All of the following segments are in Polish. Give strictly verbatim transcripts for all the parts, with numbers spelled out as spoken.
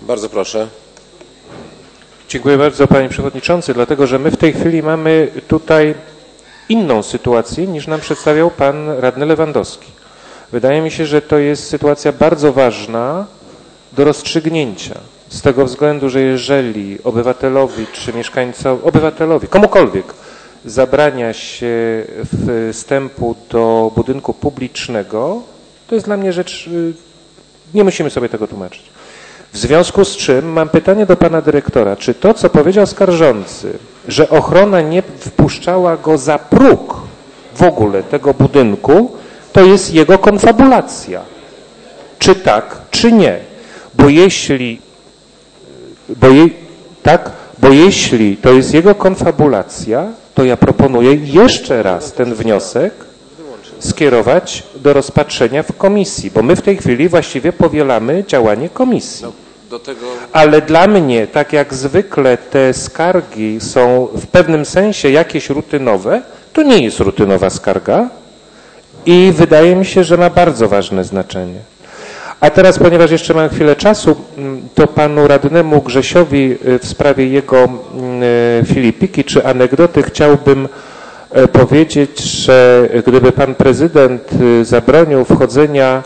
Bardzo proszę. Dziękuję bardzo, panie przewodniczący, dlatego że my w tej chwili mamy tutaj inną sytuację niż nam przedstawiał pan radny Lewandowski. Wydaje mi się, że to jest sytuacja bardzo ważna do rozstrzygnięcia. Z tego względu, że jeżeli obywatelowi czy mieszkańcowi, obywatelowi, komukolwiek zabrania się wstępu do budynku publicznego, to jest dla mnie rzecz, nie musimy sobie tego tłumaczyć. W związku z czym mam pytanie do pana dyrektora, czy to, co powiedział skarżący, że ochrona nie wpuszczała go za próg w ogóle tego budynku, to jest jego konfabulacja. Czy tak, czy nie? Bo jeśli, bo je, tak, bo jeśli to jest jego konfabulacja, to ja proponuję jeszcze raz ten wniosek skierować do rozpatrzenia w komisji, bo my w tej chwili właściwie powielamy działanie komisji. Do tego... Ale dla mnie, tak jak zwykle te skargi są w pewnym sensie jakieś rutynowe, to nie jest rutynowa skarga i wydaje mi się, że ma bardzo ważne znaczenie. A teraz, ponieważ jeszcze mam chwilę czasu, to panu radnemu Grzesiowi w sprawie jego filipiki czy anegdoty chciałbym powiedzieć, że gdyby pan prezydent zabronił wchodzenia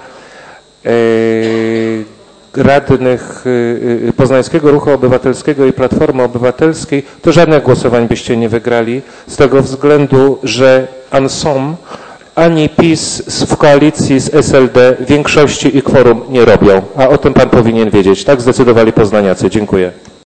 radnych Poznańskiego Ruchu Obywatelskiego i Platformy Obywatelskiej, to żadnych głosowań byście nie wygrali z tego względu, że ensemble ani PiS w koalicji z S L D większości i kworum nie robią. A o tym pan powinien wiedzieć. Tak zdecydowali poznaniacy. Dziękuję.